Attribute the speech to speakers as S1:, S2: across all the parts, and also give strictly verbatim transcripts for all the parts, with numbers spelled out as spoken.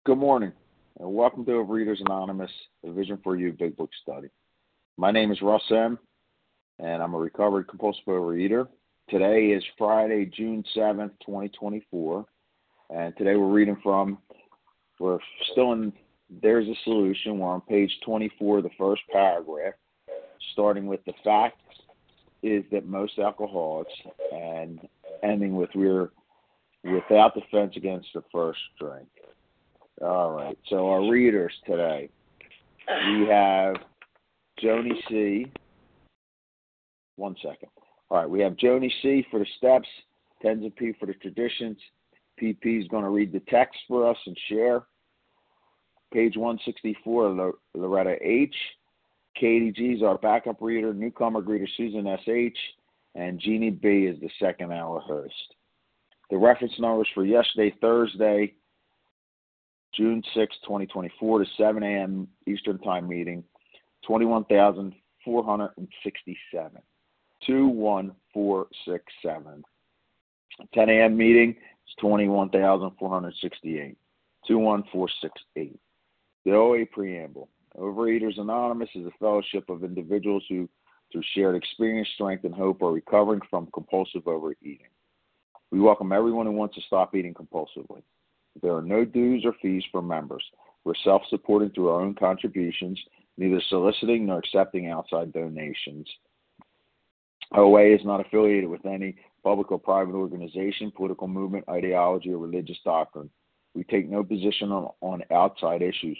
S1: Good morning, and welcome to Overeaters Anonymous, a Vision for You Big Book Study. My name is Russ M., and I'm a recovered compulsive overeater. Today is Friday, June seventh, twenty twenty-four, and today we're reading from, we're still in There's a Solution. We're on page twenty-four, the first paragraph, starting with the fact is that most alcoholics, and ending with we're without defense against the first drink. All right, so our readers today, we have Joni C. One second. All right, we have Joni C. for the steps, Tenzin P. for the traditions. P P is going to read the text for us and share. Page one sixty-four, Loretta H. Katie G. is our backup reader. Newcomer greeter Susan S H. And Jeannie B. is the second hour host. The reference numbers for yesterday, Thursday, June sixth, twenty twenty-four to seven a.m. Eastern Time meeting, twenty-one thousand four hundred sixty-seven. two one four six seven. ten a.m. meeting is twenty-one thousand four hundred sixty-eight. two one four six eight. The O A Preamble. Overeaters Anonymous is a fellowship of individuals who, through shared experience, strength, and hope, are recovering from compulsive overeating. We welcome everyone who wants to stop eating compulsively. There are no dues or fees for members. We're self-supporting through our own contributions, neither soliciting nor accepting outside donations. O A is not affiliated with any public or private organization, political movement, ideology, or religious doctrine. We take no position on, on outside issues.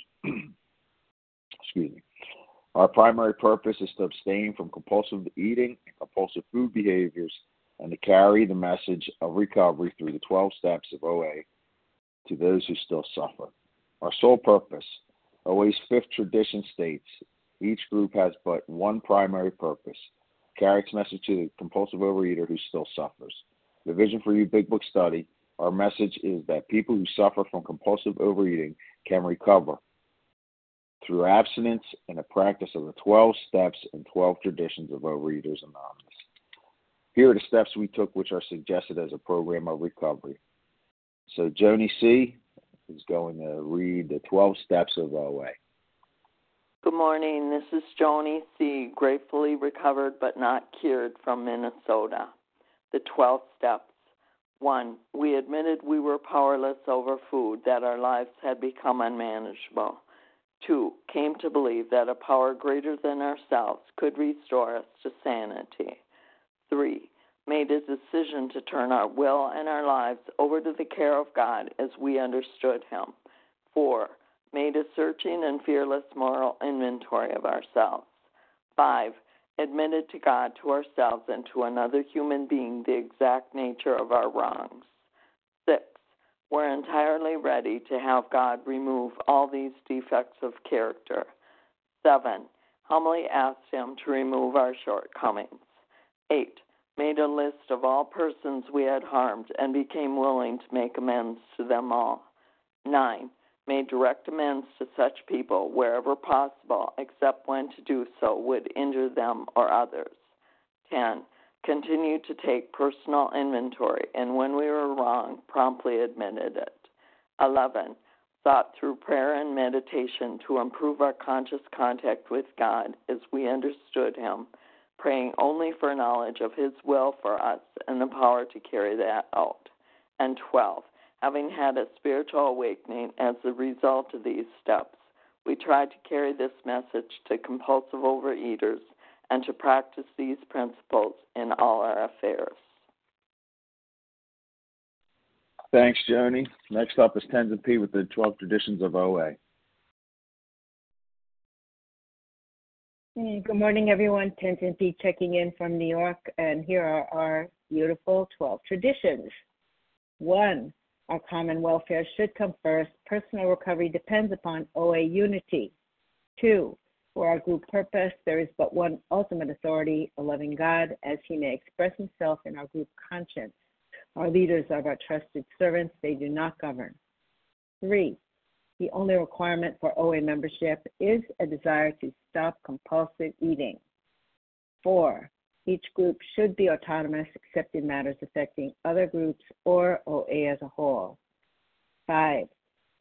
S1: Excuse me. Our primary purpose is to abstain from compulsive eating and compulsive food behaviors and to carry the message of recovery through the twelve steps of O A to those who still suffer. Our sole purpose, O A's fifth tradition states, each group has but one primary purpose, carry its message to the compulsive overeater who still suffers. The Vision for You Big Book Study, our message is that people who suffer from compulsive overeating can recover through abstinence and a practice of the twelve steps and twelve traditions of Overeaters Anonymous. Here are the steps we took which are suggested as a program of recovery. So Joni C. is going to read the twelve steps of O A.
S2: Good morning. This is Joni C., gratefully recovered but not cured from Minnesota. The twelve steps. One, we admitted we were powerless over food, that our lives had become unmanageable. Two, came to believe that a power greater than ourselves could restore us to sanity. Three, made a decision to turn our will and our lives over to the care of God as we understood Him. Four, made a searching and fearless moral inventory of ourselves. Five, admitted to God, to ourselves, and to another human being the exact nature of our wrongs. Six, we're entirely ready to have God remove all these defects of character. Seven, humbly asked Him to remove our shortcomings. Eight, made a list of all persons we had harmed and became willing to make amends to them all. Nine, made direct amends to such people wherever possible, except when to do so would injure them or others. Ten, continued to take personal inventory, and when we were wrong, promptly admitted it. Eleven, sought through prayer and meditation to improve our conscious contact with God as we understood Him, praying only for knowledge of His will for us and the power to carry that out. And twelve, having had a spiritual awakening as a result of these steps, we tried to carry this message to compulsive overeaters and to practice these principles in all our affairs.
S1: Thanks, Joni. Next up is Tenzin P. with the twelve traditions of O A.
S3: Hey, good morning, everyone. Tenzin P. checking in from New York, and here are our beautiful twelve traditions. One, our common welfare should come first. Personal recovery depends upon O A unity. Two, for our group purpose, there is but one ultimate authority, a loving God, as He may express Himself in our group conscience. Our leaders are our trusted servants. They do not govern. Three, the only requirement for O A membership is a desire to stop compulsive eating. Four, each group should be autonomous except in matters affecting other groups or O A as a whole. Five,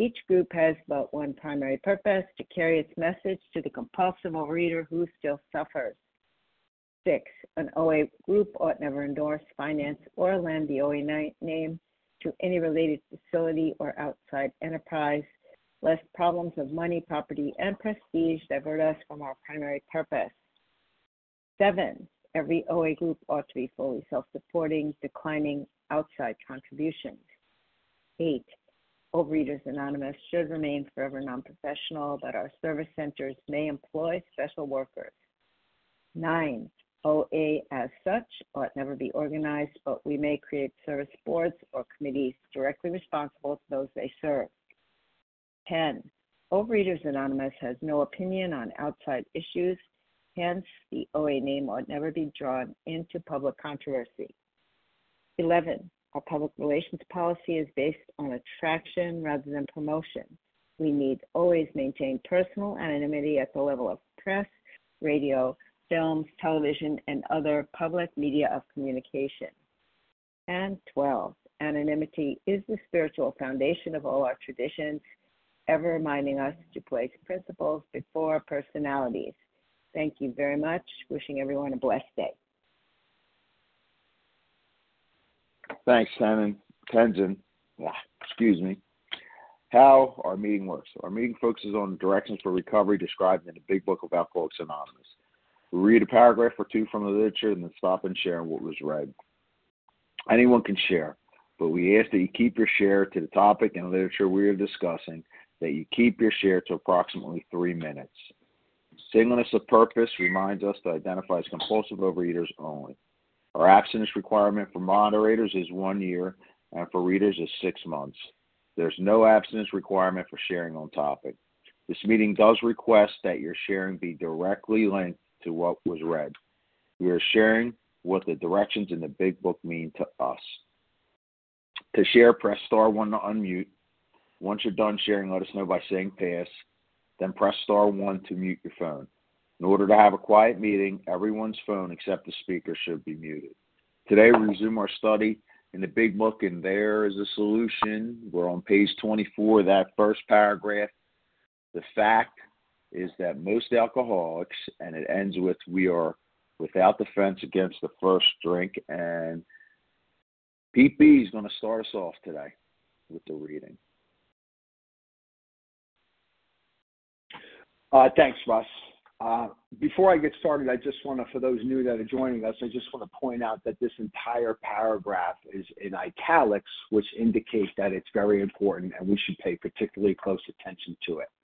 S3: Each group has but one primary purpose: to carry its message to the compulsive overeater who still suffers. Six, an O A group ought never endorse, finance, or lend the O A name to any related facility or outside enterprise, lest problems of money, property, and prestige divert us from our primary purpose. Seven, every O A group ought to be fully self-supporting, declining outside contributions. Eight, Overeaters Anonymous should remain forever non-professional, but our service centers may employ special workers. Nine, O A as such ought never be organized, but we may create service boards or committees directly responsible to those they serve. Ten, Overeaters Anonymous has no opinion on outside issues, hence the O A name ought never be drawn into public controversy. Eleven, our public relations policy is based on attraction rather than promotion. We need always maintain personal anonymity at the level of press, radio, films, television, and other public media of communication. And twelve, anonymity is the spiritual foundation of all our traditions, ever reminding us to place principles before personalities. Thank you very much. Wishing everyone a blessed day.
S1: Thanks, Tenzin. Tenzin. Yeah, excuse me. How our meeting works. Our meeting focuses on directions for recovery described in the Big Book of Alcoholics Anonymous. We read a paragraph or two from the literature and then stop and share what was read. Anyone can share, but we ask that you keep your share to the topic and literature we are discussing, that you keep your share to approximately three minutes. Singleness of purpose reminds us to identify as compulsive overeaters only. Our abstinence requirement for moderators is one year, and for readers is six months. There's no abstinence requirement for sharing on topic. This meeting does request that your sharing be directly linked to what was read. We are sharing what the directions in the Big Book mean to us. To share, press star one to unmute. Once you're done sharing, let us know by saying pass. Then press star one to mute your phone. In order to have a quiet meeting, everyone's phone except the speaker should be muted. Today, we resume our study in the Big Book, and there is a solution. We're on page twenty-four, that first paragraph. The fact is that most alcoholics, and it ends with, we are without defense against the first drink. And Pete B is going to start us off today with the reading.
S4: Uh, thanks, Russ. Uh, before I get started, I just want to, for those new that are joining us, I just want to point out that this entire paragraph is in italics, which indicates that it's very important and we should pay particularly close attention to it.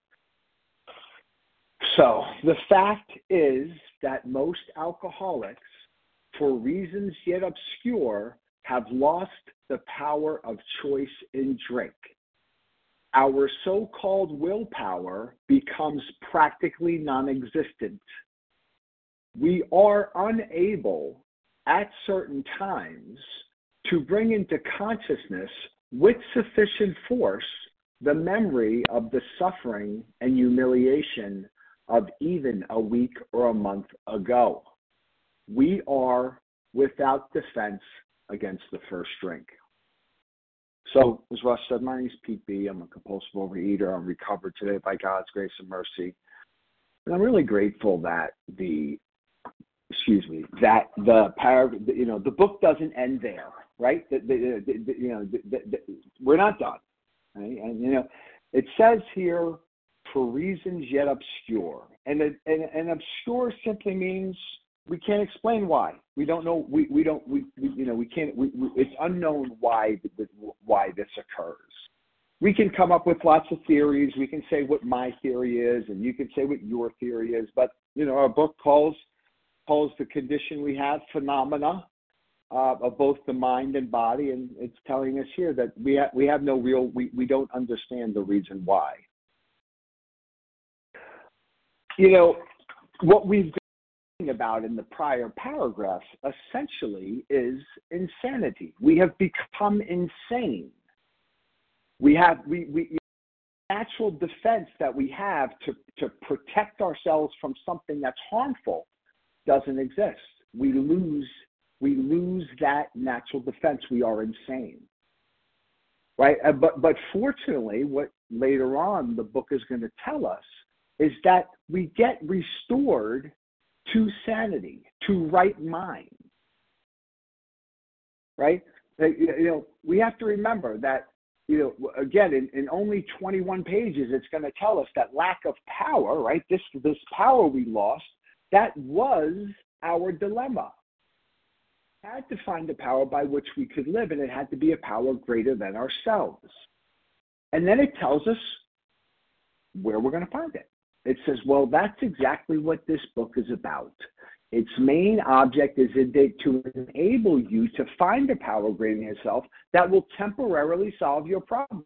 S4: So the fact is that most alcoholics, for reasons yet obscure, have lost the power of choice in drink. Our so-called willpower becomes practically non-existent. We are unable at certain times to bring into consciousness with sufficient force the memory of the suffering and humiliation of even a week or a month ago. We are without defense against the first drink. So, as Russ said, my name is Pete B. I'm a compulsive overeater. I'm recovered today by God's grace and mercy. And I'm really grateful that the, excuse me, that the paragraph, you know, the book doesn't end there, right? The, the, the, the, you know, the, the, the, we're not done. Right? And, you know, it says here, for reasons yet obscure. And, and, and obscure simply means we can't explain why. We don't know. We, we don't. We, we you know. We can't. We, we, it's unknown why why this occurs. We can come up with lots of theories. We can say what my theory is, and you can say what your theory is. But you know, our book calls calls the condition we have phenomena uh, of both the mind and body, and it's telling us here that we ha- we have no real. We, we don't understand the reason why. You know what we've about in the prior paragraphs essentially is insanity. We have become insane. We have we we natural defense that we have to, to protect ourselves from something that's harmful doesn't exist. We lose we lose that natural defense. We are insane. Right? But but fortunately what later on the book is going to tell us is that we get restored to sanity, to right mind. Right? You know, we have to remember that, you know, again, in, in only twenty-one pages, it's going to tell us that lack of power, right? This, this power we lost, that was our dilemma. We had to find a power by which we could live, and it had to be a power greater than ourselves. And then it tells us where we're going to find it. It says, well, that's exactly what this book is about. Its main object is to enable you to find a power greater than yourself that will temporarily solve your problem.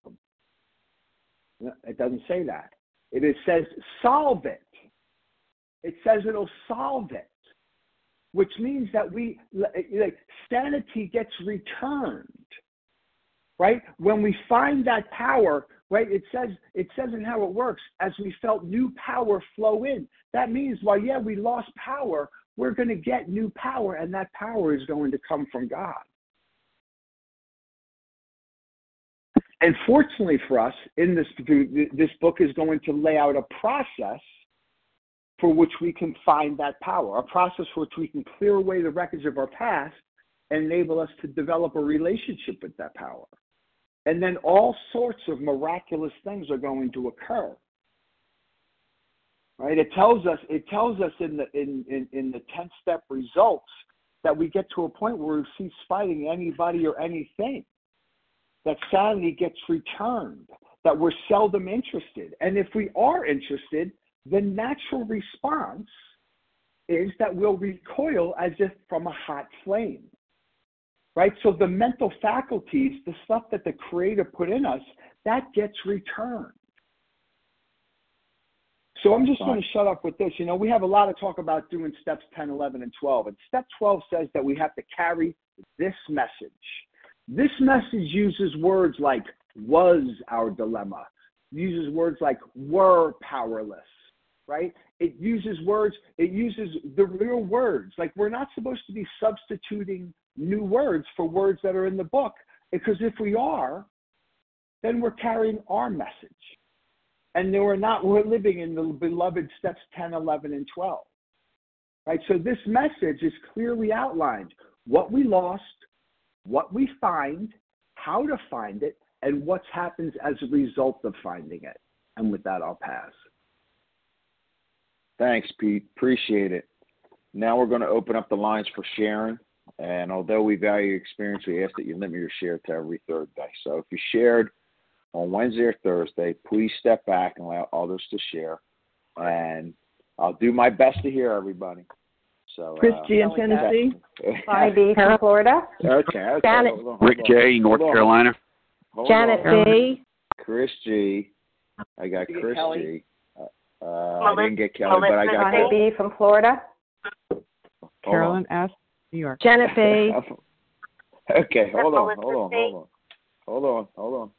S4: It doesn't say that. It says solve it. It says it'll solve it, which means that we, like, sanity gets returned, right? When we find that power, right, it says, it says in how it works, as we felt new power flow in. That means, well, yeah, we lost power, we're going to get new power, and that power is going to come from God. And fortunately for us, in this, this book is going to lay out a process for which we can find that power, a process for which we can clear away the wreckage of our past and enable us to develop a relationship with that power. And then all sorts of miraculous things are going to occur. Right? It tells us, it tells us in the in, in, in the ten-step results that we get to a point where we cease fighting anybody or anything, that sanity gets returned, that we're seldom interested. And if we are interested, the natural response is that we'll recoil as if from a hot flame. Right? So the mental faculties, the stuff that the Creator put in us, that gets returned. So I'm just going to shut up with this. You know, we have a lot of talk about doing steps ten, eleven, and twelve. And step twelve says that we have to carry this message. This message uses words like was our dilemma, uses words like were powerless, right? It uses words, it uses the real words. Like, we're not supposed to be substituting new words for words that are in the book, because if we are, then we're carrying our message. And we're not, we're living in the beloved steps ten, eleven, and twelve. Right? So this message is clearly outlined. What we lost, what we find, how to find it, and what happens as a result of finding it. And with that, I'll pass.
S1: Thanks, Pete. Appreciate it. Now we're going to open up the lines for sharing. And although we value your experience, we ask that you limit your share to every third day. So if you shared on Wednesday or Thursday, please step back and allow others to share. And I'll do my best to hear everybody. So,
S5: Chris
S1: uh,
S5: G. in Tennessee.
S6: Bonnie B. from Florida.
S1: Okay, okay.
S6: Janet.
S1: Hold on, hold
S7: Rick
S1: on.
S7: J., North
S1: Hold on.
S7: Carolina.
S1: Hold
S6: Janet
S1: on.
S6: B.
S1: Chris G. I got
S5: You get
S1: Chris
S5: Kelly?
S1: G. Uh, I didn't get Kelly, but I got
S6: Bonnie
S1: Kelly.
S6: B. from Florida.
S8: Carolyn S., New York.
S6: Janet B.
S1: Okay, hold on, hold on, hold on. Hold on, hold on.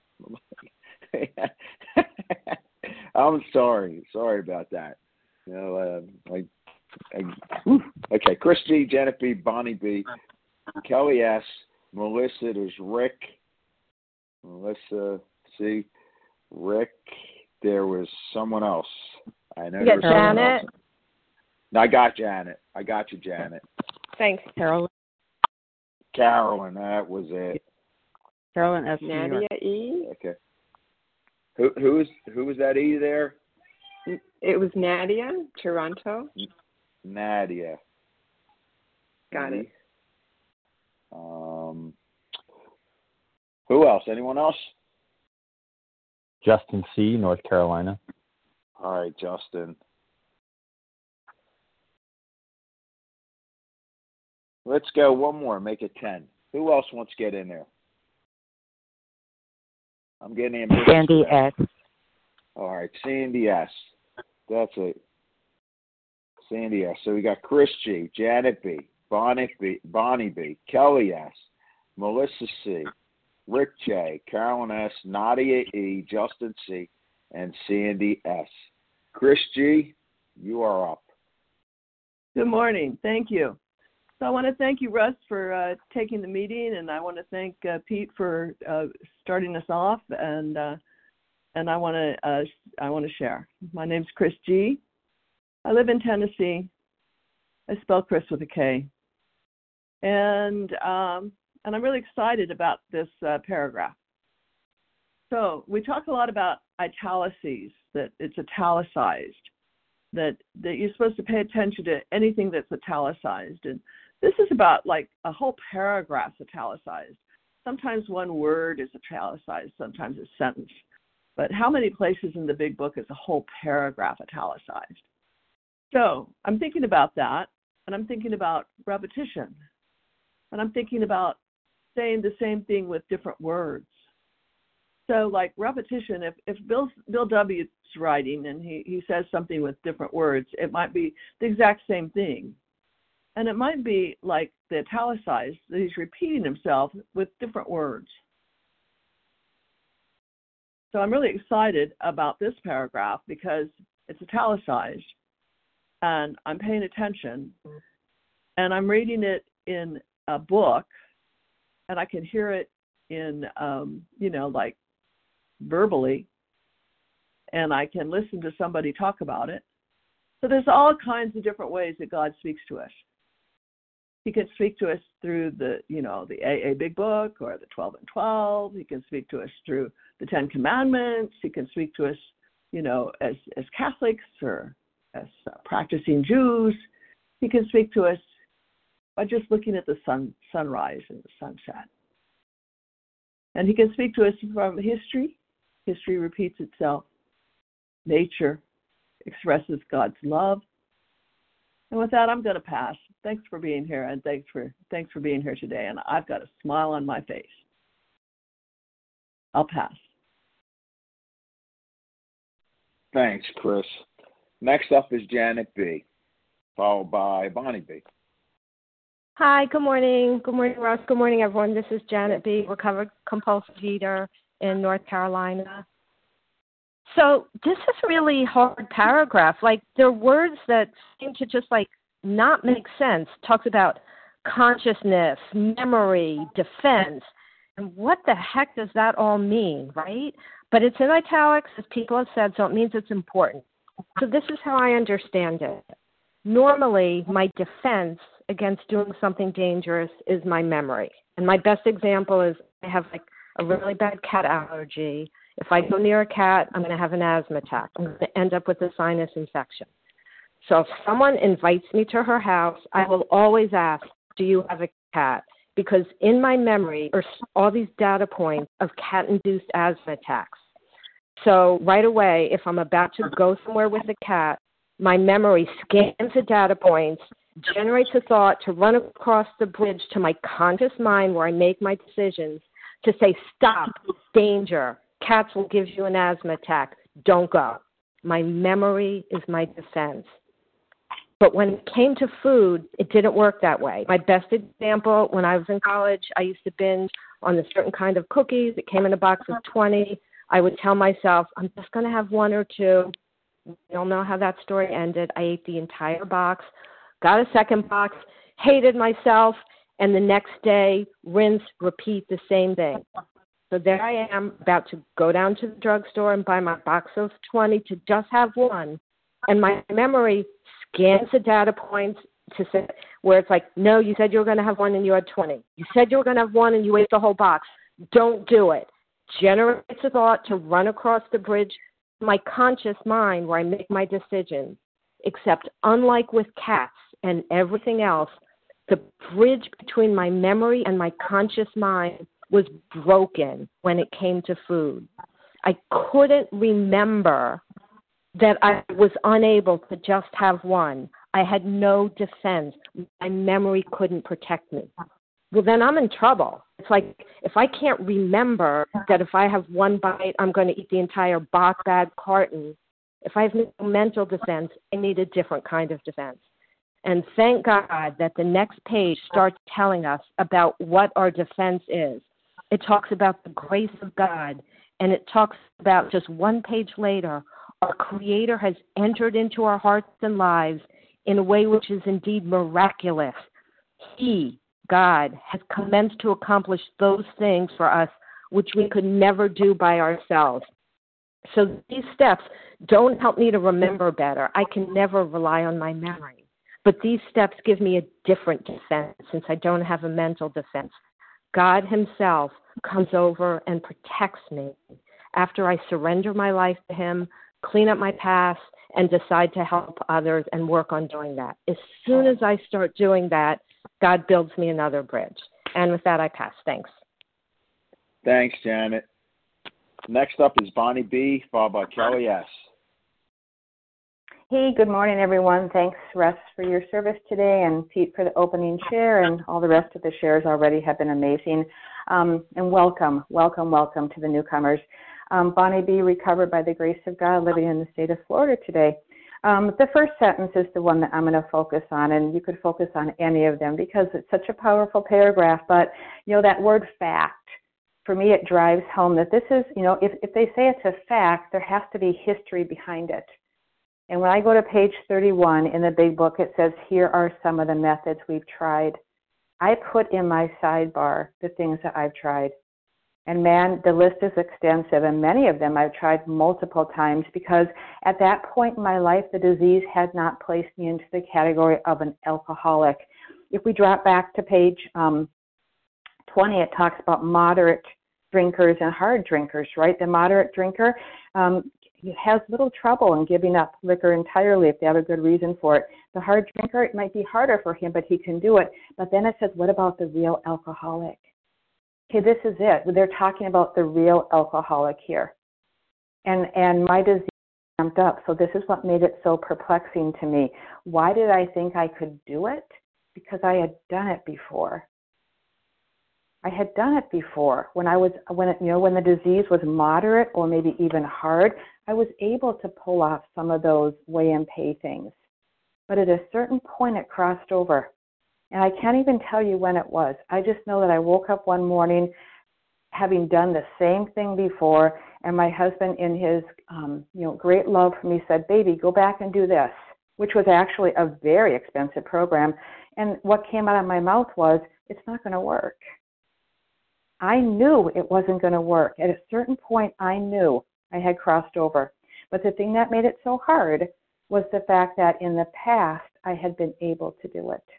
S1: I'm sorry. Sorry about that. You know, uh, I, I, okay, Chris G., Janet B., Bonnie B., Kelly S., Melissa, there's Rick, Melissa C., Rick, there was someone else. I know
S6: You
S1: there
S6: got
S1: was someone
S6: Janet.
S1: else. No, I got Janet. I got you, Janet.
S6: Thanks.
S8: Carolyn,
S1: Carolyn, that was it.
S8: Carolyn S., New
S2: Nadia
S8: York.
S2: E.
S1: Okay. Who who is who was that E there?
S2: It was Nadia, Toronto.
S1: Nadia.
S2: Got it.
S1: Um. Who else? Anyone else?
S9: Justin C., North Carolina.
S1: All right, Justin. Let's go one more. Make it ten. Who else wants to get in there? I'm getting ambitious.
S8: Sandy S.
S1: All right, Sandy S. That's it. Sandy S. So we got Chris G., Janet B., Bonnie B., Bonnie B., Kelly S., Melissa C., Rick J., Carolyn S., Nadia E., Justin C., and Sandy S. Chris G., you are up.
S5: Good morning. Thank you. So I want to thank you, Russ, for uh, taking the meeting, and I want to thank uh, Pete for uh, starting us off. And uh, and I want to uh, I want to share. My name's Chris G. I live in Tennessee. I spell Chris with a K, and um, and I'm really excited about this uh, paragraph. So we talk a lot about italices, that it's italicized, that that you're supposed to pay attention to anything that's italicized, and this is about like a whole paragraph italicized. Sometimes one word is italicized, sometimes a sentence. But how many places in the big book is a whole paragraph italicized? So I'm thinking about that, and I'm thinking about repetition, and I'm thinking about saying the same thing with different words. So like repetition, if, if Bill, Bill W. is writing and he, he says something with different words, it might be the exact same thing. And it might be like the italicized, that he's repeating himself with different words. So I'm really excited about this paragraph because it's italicized and I'm paying attention and I'm reading it in a book and I can hear it in, um, you know, like verbally, and I can listen to somebody talk about it. So there's all kinds of different ways that God speaks to us. He can speak to us through the, you know, the A A Big Book or the twelve and twelve. He can speak to us through the Ten Commandments. He can speak to us, you know, as, as Catholics or as uh, practicing Jews. He can speak to us by just looking at the sun, sunrise and the sunset. And he can speak to us from history. History repeats itself. Nature expresses God's love. And with that, I'm going to pass. Thanks for being here, and thanks for thanks for being here today. And I've got a smile on my face. I'll pass.
S1: Thanks, Chris. Next up is Janet B., followed by Bonnie B.
S6: Hi, good morning. Good morning, Russ. Good morning, everyone. This is Janet B., recovered compulsive eater in North Carolina. So this is a really hard paragraph. Like, there are words that seem to just, like, not make sense. Talks about consciousness, memory, defense. And what the heck does that all mean, right? But it's in italics, as people have said, so it means it's important. So this is how I understand it. Normally, my defense against doing something dangerous is my memory. And my best example is I have, like, a really bad cat allergy. If I go near a cat, I'm going to have an asthma attack. I'm going to end up with a sinus infection. So if someone invites me to her house, I will always ask, do you have a cat? Because in my memory are all these data points of cat-induced asthma attacks. So right away, if I'm about to go somewhere with a cat, my memory scans the data points, generates a thought to run across the bridge to my conscious mind where I make my decisions to say, stop, danger, cats will give you an asthma attack, don't go. My memory is my defense. But when it came to food, it didn't work that way. My best example, when I was in college, I used to binge on a certain kind of cookies. It came in a box of twenty. I would tell myself, I'm just going to have one or two. You don't know how that story ended. I ate the entire box, got a second box, hated myself, and the next day, rinse, repeat the same thing. So there I am, about to go down to the drugstore and buy my box of twenty to just have one. And my memory scans the data points to say, where it's like, no, you said you were going to have one and you had twenty. You said you were going to have one and you ate the whole box. Don't do it. Generates a thought to run across the bridge to my conscious mind where I make my decisions. Except unlike with cats and everything else, the bridge between my memory and my conscious mind was broken when it came to food. I couldn't remember that I was unable to just have one. I had no defense. My memory couldn't protect me. Well, then I'm in trouble. It's like if I can't remember that if I have one bite, I'm going to eat the entire box, bag, carton. If I have no mental defense, I need a different kind of defense. And thank God that the next page starts telling us about what our defense is. It talks about the grace of God, and it talks about just one page later, our Creator has entered into our hearts and lives in a way which is indeed miraculous. He, God, has commenced to accomplish those things for us which we could never do by ourselves. So these steps don't help me to remember better. I can never rely on my memory. But these steps give me a different defense since I don't have a mental defense. God himself comes over and protects me after I surrender my life to him, clean up my past, and decide to help others and work on doing that. As soon as I start doing that, God builds me another bridge. And with that, I pass. Thanks.
S1: Thanks, Janet. Next up is Bonnie B., followed by Kelly S.
S8: Hey, good morning, everyone. Thanks, Russ, for your service today, and Pete for the opening share, and all the rest of the shares already have been amazing. Um, and welcome, welcome, welcome to the newcomers. Um, Bonnie B., recovered by the grace of God, living in the state of Florida today. Um, the first sentence is the one that I'm going to focus on, and you could focus on any of them because it's such a powerful paragraph. But, you know, that word fact, for me, it drives home that this is, you know, if, if they say it's a fact, there has to be history behind it. And when I go to page thirty-one in the big book, it says, here are some of the methods we've tried. I put in my sidebar the things that I've tried. And man, the list is extensive, and many of them I've tried multiple times because at that point in my life, the disease had not placed me into the category of an alcoholic. If we drop back to page um, twenty, it talks about moderate drinkers and hard drinkers, right? The moderate drinker um, has little trouble in giving up liquor entirely if they have a good reason for it. The hard drinker, it might be harder for him, but he can do it. But then it says, what about the real alcoholic? Okay, this is it. They're talking about the real alcoholic here. And and my disease ramped up, so this is what made it so perplexing to me. Why did I think I could do it? Because I had done it before. I had done it before. When I was, when it, you know, when the disease was moderate or maybe even hard, I was able to pull off some of those weigh and pay things. But at a certain point, it crossed over. And I can't even tell you when it was. I just know that I woke up one morning having done the same thing before, and my husband, in his um, you know, great love for me, said, baby, go back and do this, which was actually a very expensive program. And what came out of my mouth was, it's not going to work. I knew it wasn't going to work. At a certain point, I knew I had crossed over. But the thing that made it so hard was the fact that in the past, I had been able to do it.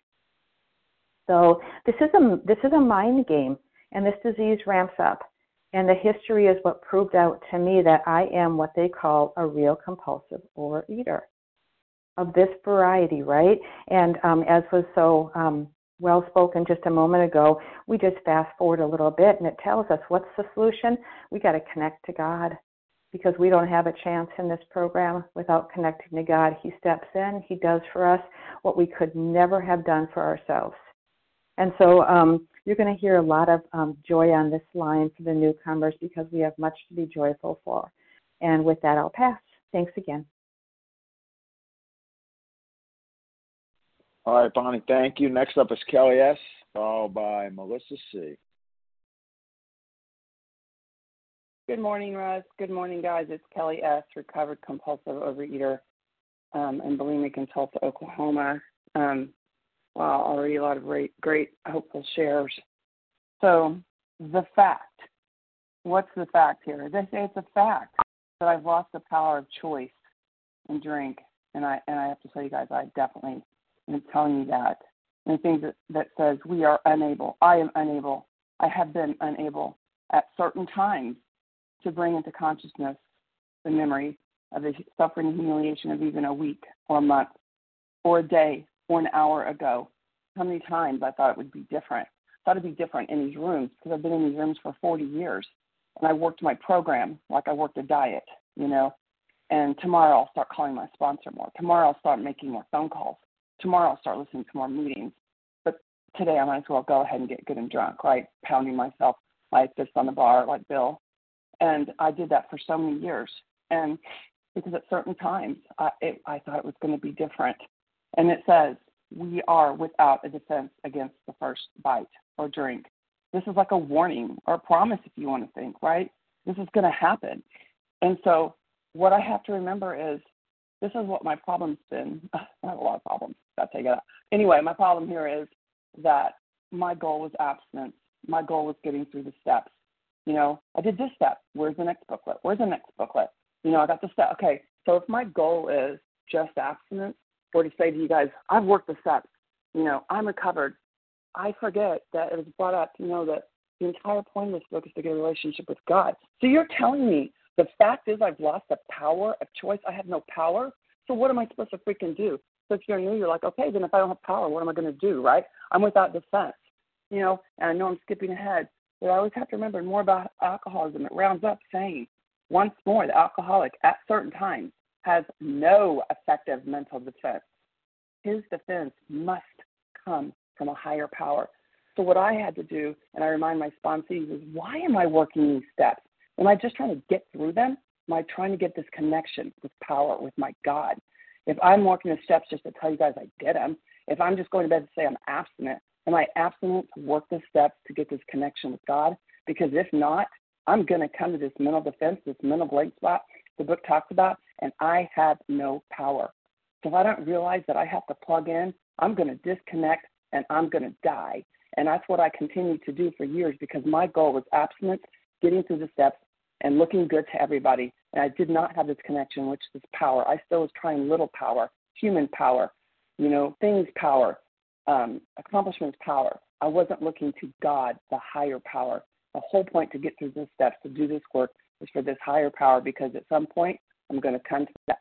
S8: So this is a this is a mind game, and this disease ramps up. And the history is what proved out to me that I am what they call a real compulsive overeater of this variety, right? And um, as was so um, well spoken just a moment ago, we just fast forward a little bit, and it tells us what's the solution. We got to connect to God, because we don't have a chance in this program without connecting to God. He steps in, he does for us what we could never have done for ourselves. And so um, you're going to hear a lot of um, joy on this line for the newcomers because we have much to be joyful for. And with that, I'll pass. Thanks again.
S1: All right, Bonnie, thank you. Next up is Kelly S., followed by Melissa C.
S7: Good morning, Russ. Good morning, guys. It's Kelly S., recovered compulsive overeater um, in bulimic in Tulsa, Oklahoma. Um, wow, already a lot of great, great, hopeful shares. So the fact, what's the fact here? They say it's a fact that I've lost the power of choice in drink, and I and I have to tell you guys, I definitely am telling you that. And things that, that says we are unable, I am unable, I have been unable at certain times to bring into consciousness the memory of the suffering and humiliation of even a week or a month or a day or an hour ago. How many times I thought it would be different. I thought it'd be different in these rooms because I've been in these rooms for forty years. And I worked my program like I worked a diet, you know. And tomorrow I'll start calling my sponsor more. Tomorrow I'll start making more phone calls. Tomorrow I'll start listening to more meetings. But today I might as well go ahead and get good and drunk, right? Pounding myself, my fist on the bar like Bill. And I did that for so many years. And because at certain times, I, it, I thought it was going to be different. And it says, we are without a defense against the first bite or drink. This is like a warning or a promise, if you want to think, right? This is going to happen. And so what I have to remember is this is what my problem's been. I have a lot of problems. Got to take it out. Anyway, my problem here is that my goal was abstinence. My goal was getting through the steps. You know, I did this step. Where's the next booklet? Where's the next booklet? You know, I got the step. Okay, so if my goal is just abstinence, or to say to you guys, I've worked the steps, you know, I'm recovered, I forget that it was brought up, you know, that the entire point of this book is to get a relationship with God. So you're telling me the fact is I've lost the power of choice. I have no power. So what am I supposed to freaking do? So if you're new, you're like, okay, then if I don't have power, what am I going to do, right? I'm without defense, you know, and I know I'm skipping ahead, but I always have to remember more about alcoholism. It rounds up saying, once more, the alcoholic at certain times has no effective mental defense. His defense must come from a higher power. So what I had to do, and I remind my sponsees, is why am I working these steps? Am I just trying to get through them? Am I trying to get this connection with power, with my God? If I'm working the steps just to tell you guys I did them, if I'm just going to bed to say I'm abstinent, am I abstinent to work the steps to get this connection with God? Because if not, I'm going to come to this mental defense, this mental blank spot the book talks about, and I have no power. So if I don't realize that I have to plug in, I'm going to disconnect and I'm going to die. And that's what I continued to do for years because my goal was abstinence, getting through the steps, and looking good to everybody. And I did not have this connection, which is power. I still was trying little power, human power, you know, things power, um, accomplishments power. I wasn't looking to God, the higher power. The whole point to get through these steps, to do this work, is for this higher power because at some point I'm going to come to that,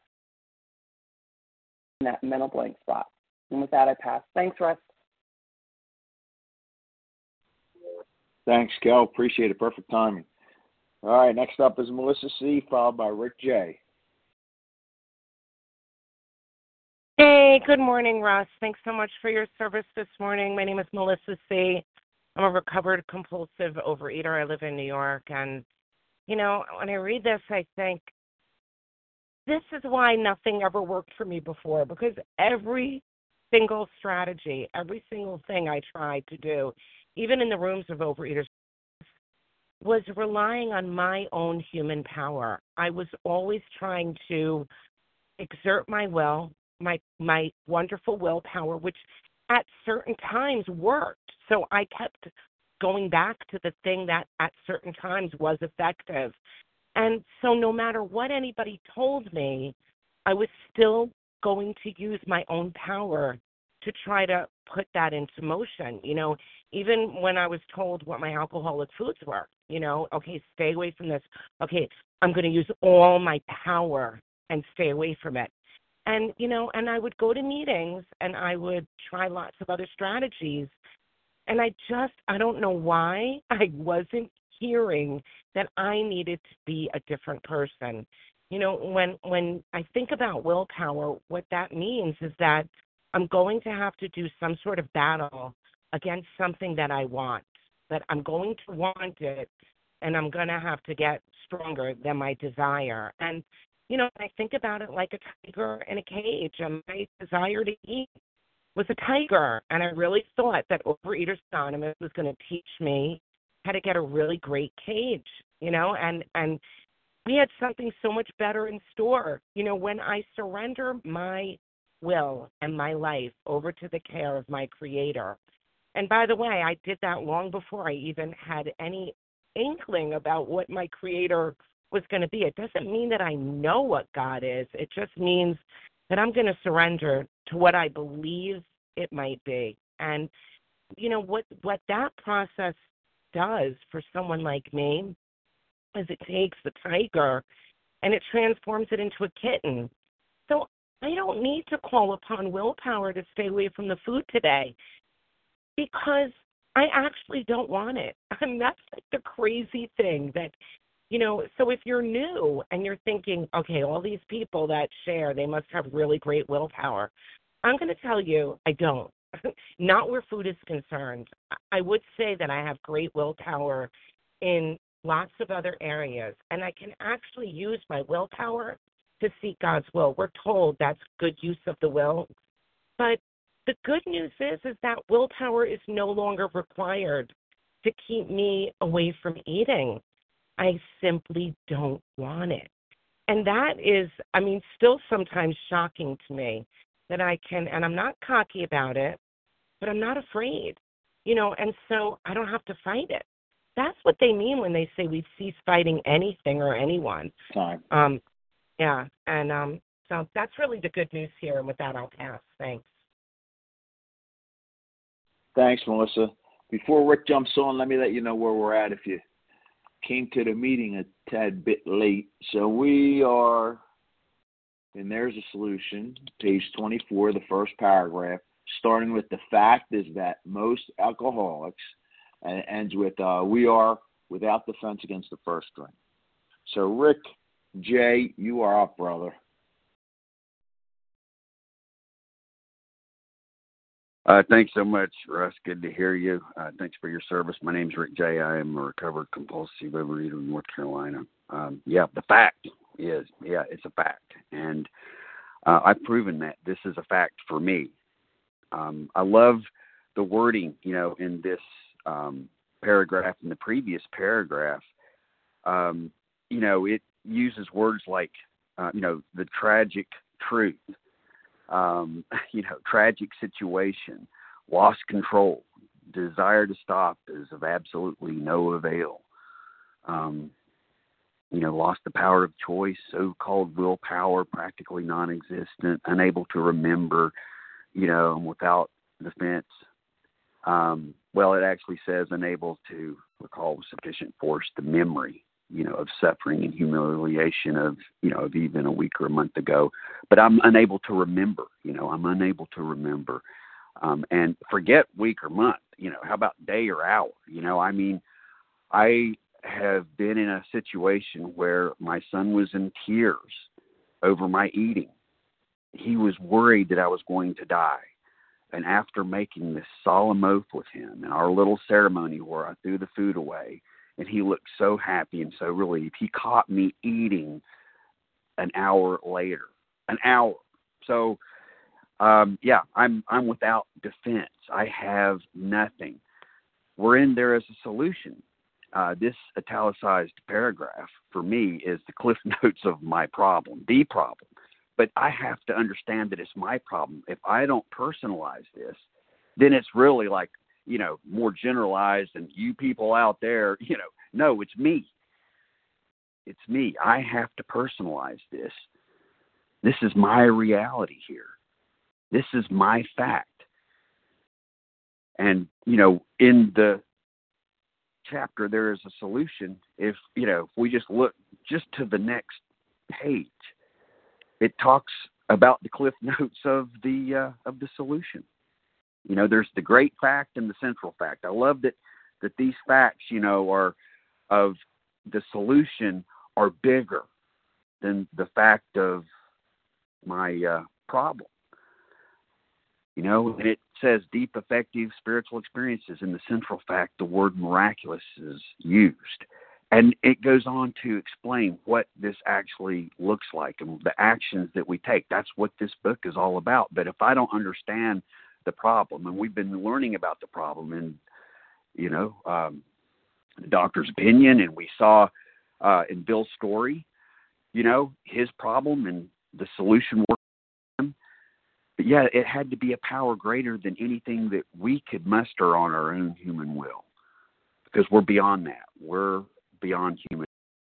S7: that mental blank spot. And with that, I pass. Thanks, Russ.
S1: Thanks, Kel. Appreciate it. Perfect timing. All right, next up is Melissa C., followed by Rick J.
S9: Hey, good morning, Russ. Thanks so much for your service this morning. My name is Melissa C. I'm a recovered compulsive overeater. I live in New York. And, you know, when I read this, I think this is why nothing ever worked for me before, because every single strategy, every single thing I tried to do, even in the rooms of overeaters, was relying on my own human power. I was always trying to exert my will, my my wonderful willpower, which at certain times worked. So I kept going back to the thing that at certain times was effective. And so no matter what anybody told me, I was still going to use my own power to try to put that into motion. You know, even when I was told what my alcoholic foods were, you know, okay, stay away from this. Okay, I'm going to use all my power and stay away from it. And, you know, and I would go to meetings and I would try lots of other strategies. And I just, I don't know why I wasn't hearing that I needed to be a different person. You know, when when I think about willpower, what that means is that I'm going to have to do some sort of battle against something that I want, that I'm going to want it, and I'm going to have to get stronger than my desire. And, you know, I think about it like a tiger in a cage, and my desire to eat was a tiger. And I really thought that Overeaters Anonymous was going to teach me how to get a really great cage, you know, and, and we had something so much better in store. You know, when I surrender my will and my life over to the care of my Creator. And by the way, I did that long before I even had any inkling about what my Creator was going to be. It doesn't mean that I know what God is. It just means that I'm going to surrender to what I believe it might be. And, you know, what, what that process does for someone like me is it takes the tiger and it transforms it into a kitten. So I don't need to call upon willpower to stay away from the food today because I actually don't want it. And that's like the crazy thing that, you know, so if you're new and you're thinking, okay, all these people that share, they must have really great willpower. I'm going to tell you, I don't. Not where food is concerned. I would say that I have great willpower in lots of other areas, and I can actually use my willpower to seek God's will. We're told that's good use of the will. But the good news is, is that willpower is no longer required to keep me away from eating. I simply don't want it. And that is, I mean, still sometimes shocking to me that I can, and I'm not cocky about it, but I'm not afraid, you know, and so I don't have to fight it. That's what they mean when they say we cease fighting anything or anyone.
S1: Time.
S9: Um, Yeah, and um, so that's really the good news here. And with that, I'll pass. Thanks.
S1: Thanks, Melissa. Before Rick jumps on, let me let you know where we're at if you came to the meeting a tad bit late. So we are, and there's a solution, page twenty-four, the first paragraph, starting with the fact is that most alcoholics, and it ends with, uh, we are without defense against the first drink. So Rick, Jay, you are up, brother.
S10: Uh, thanks so much, Russ. Good to hear you. Uh, thanks for your service. My name's Rick J. I am a recovered compulsive overeater in North Carolina. Um, yeah, the fact is, yeah, it's a fact. And uh, I've proven that this is a fact for me. Um, I love the wording, you know, in this um, paragraph, in the previous paragraph. Um, you know, it uses words like, uh, you know, the tragic truth. Um, you know, tragic situation, lost control, desire to stop is of absolutely no avail. Um, you know, lost the power of choice, so-called willpower, practically non-existent, unable to remember, you know, without defense. Um, well, it actually says unable to recall with sufficient force the memory, you know, of suffering and humiliation of, you know, of even a week or a month ago. But I'm unable to remember, you know, I'm unable to remember. Um, and forget week or month, you know, how about day or hour? You know, I mean, I have been in a situation where my son was in tears over my eating. He was worried that I was going to die. And after making this solemn oath with him and our little ceremony where I threw the food away, and he looked so happy and so relieved, he caught me eating an hour later. An hour. So, um, yeah, I'm I'm without defense. I have nothing. We're in there as a solution. Uh, this italicized paragraph, for me, is the cliff notes of my problem, the problem. But I have to understand that it's my problem. If I don't personalize this, then it's really like, you know, more generalized and you people out there, you know, no, it's me. It's me. I have to personalize this. This is my reality here. This is my fact. And, you know, in the chapter, there is a solution. If, you know, if we just look just to the next page, it talks about the cliff notes of the, uh, of the solution. You know, there's the great fact and the central fact. I love that, that these facts, you know, are of the solution are bigger than the fact of my uh, problem. You know, and it says deep, effective spiritual experiences. In the central fact, the word miraculous is used. And it goes on to explain what this actually looks like and the actions that we take. That's what this book is all about. But if I don't understand the problem, and we've been learning about the problem in, you know, um, the doctor's opinion, and we saw uh, in Bill's story, you know, his problem and the solution worked for him. But yeah, it had to be a power greater than anything that we could muster on our own human will, because we're beyond that. We're beyond human.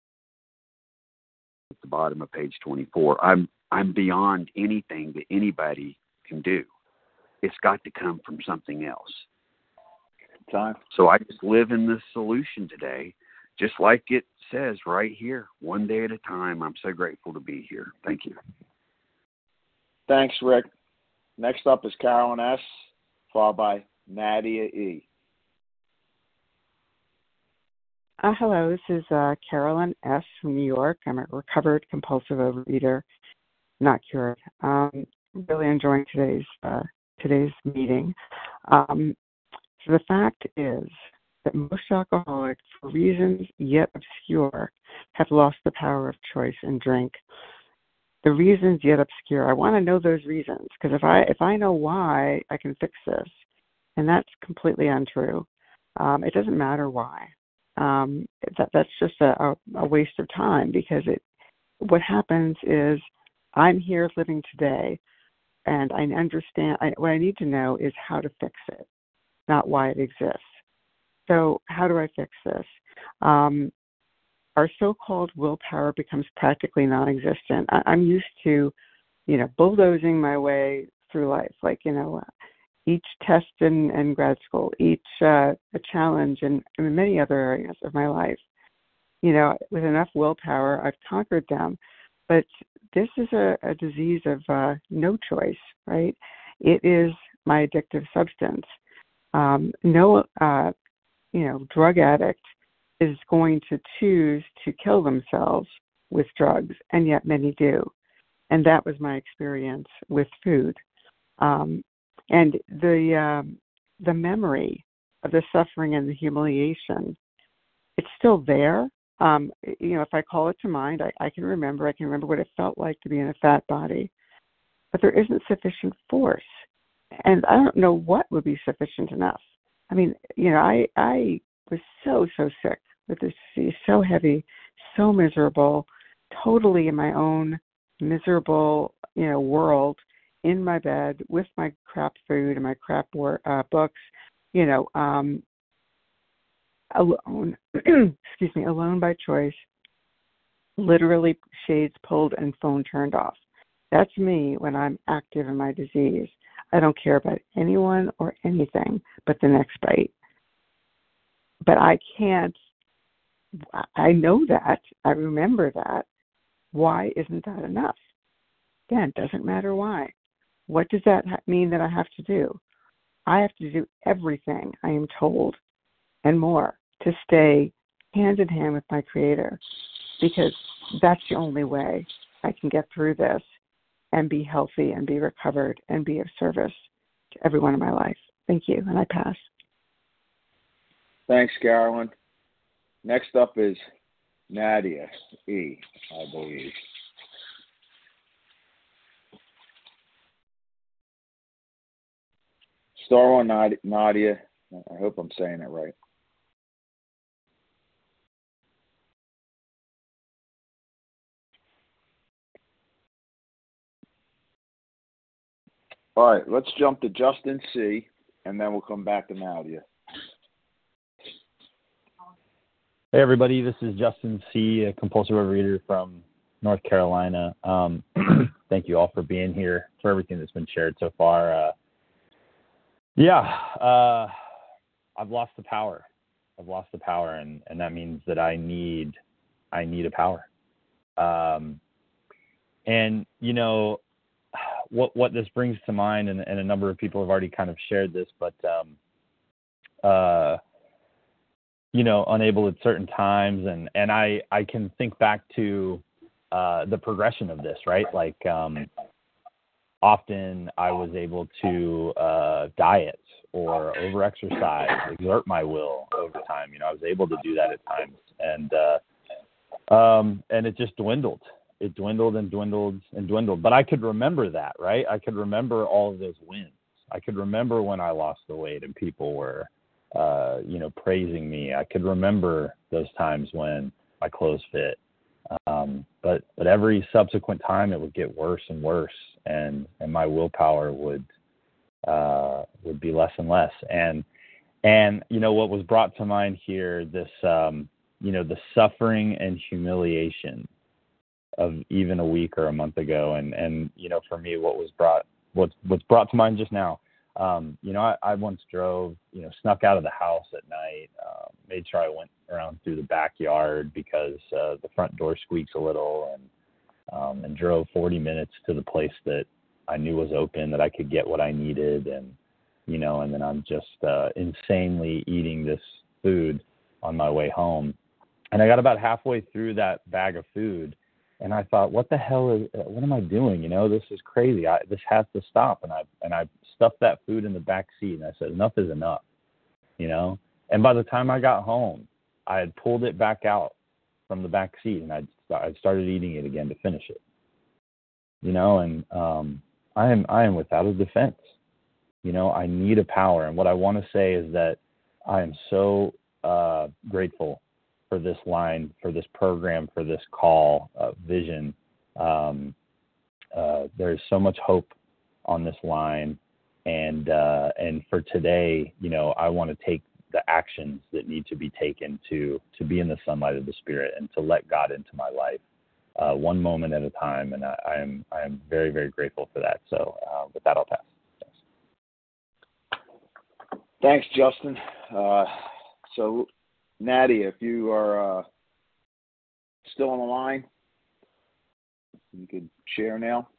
S10: At the bottom of page twenty-four, I'm I'm beyond anything that anybody can do. It's got to come from something else.
S1: Time.
S10: So I just live in this solution today, just like it says right here, one day at a time. I'm so grateful to be here. Thank you.
S1: Thanks, Rick. Next up is Carolyn S., followed by Nadia E.
S11: Uh, hello, this is uh, Carolyn S. from New York. I'm a recovered compulsive overeater, not cured. Um, really enjoying today's uh, today's meeting. Um, so the fact is that most alcoholics, for reasons yet obscure, have lost the power of choice and drink. The reasons yet obscure, I want to know those reasons, because if I if I know why, I can fix this, and that's completely untrue. Um, it doesn't matter why. Um, that that's just a, a waste of time, because it what happens is I'm here living today, and I understand. I, what I need to know is how to fix it, not why it exists. So how do I fix this? Um, our so-called willpower becomes practically non-existent. I, I'm used to, you know, bulldozing my way through life, like, you know, each test in, in grad school, each uh, a challenge, and, and many other areas of my life. You know, with enough willpower, I've conquered them. But this is a, a disease of uh, no choice, right? It is my addictive substance. Um, no, uh, you know, drug addict is going to choose to kill themselves with drugs, and yet many do. And that was my experience with food. Um, and the um, the memory of the suffering and the humiliation, it's still there. Um, you know, if I call it to mind, I, I can remember. I can remember what it felt like to be in a fat body. But there isn't sufficient force. And I don't know what would be sufficient enough. I mean, you know, I, I was so, so sick with this disease, so heavy, so miserable, totally in my own miserable, you know, world, in my bed with my crap food and my crap wor- uh, books, you know, um, alone, excuse me, alone by choice, literally shades pulled and phone turned off. That's me when I'm active in my disease. I don't care about anyone or anything but the next bite. But I can't, I know that, I remember that. Why isn't that enough? Again, it doesn't matter why. What does that mean that I have to do? I have to do everything I am told and more to stay hand in hand with my Creator, because that's the only way I can get through this and be healthy and be recovered and be of service to everyone in my life. Thank you, and I pass.
S1: Thanks, Carolyn. Next up is Nadia E., I believe. Star one, Nadia. I hope I'm saying it right. All right, let's jump to Justin C., and then we'll come back to Nadia.
S12: Hey, everybody. This is Justin C., a compulsive overeater from North Carolina. Um, thank you all for being here, for everything that's been shared so far. Uh, yeah, uh, I've lost the power. I've lost the power, and, and that means that I need I need a power. Um, and, you know, what what this brings to mind, and, and a number of people have already kind of shared this, but, um, uh, you know, unable at certain times. And, and I, I can think back to uh, the progression of this, right? Like um, often I was able to uh, diet or over-exercise, exert my will over time. You know, I was able to do that at times. And, uh, um, and it just dwindled. It dwindled and dwindled and dwindled. But I could remember that, right? I could remember all of those wins. I could remember when I lost the weight and people were, uh, you know, praising me. I could remember those times when my clothes fit. Um, but but every subsequent time it would get worse and worse, and, and my willpower would uh, would be less and less. And and you know what was brought to mind here, this um, you know, the suffering and humiliation of even a week or a month ago, and and you know, for me, what was brought what's what's brought to mind just now. Um, you know, I, I once drove, you know, snuck out of the house at night, uh, made sure I went around through the backyard because uh, the front door squeaks a little, and um, and drove forty minutes to the place that I knew was open, that I could get what I needed, and you know, and then I'm just uh, insanely eating this food on my way home, and I got about halfway through that bag of food, and I thought, what the hell is, what am I doing? You know, this is crazy. I, this has to stop. And I, and I stuffed that food in the back seat, and I said, enough is enough, you know? And by the time I got home, I had pulled it back out from the back seat, and I'd, I'd started eating it again to finish it, you know? And um, I am, I am without a defense. You know, I need a power. And what I want to say is that I am so uh, grateful for this line, for this program, for this call, uh, vision. Um, uh, there's so much hope on this line. And, uh, and for today, you know, I want to take the actions that need to be taken to to be in the sunlight of the Spirit and to let God into my life, uh, one moment at a time. And I, I am I am very, very grateful for that. So uh, with that, I'll pass.
S1: Thanks, Justin. Uh, so, Nadia, if you are uh, still on the line, you could share now.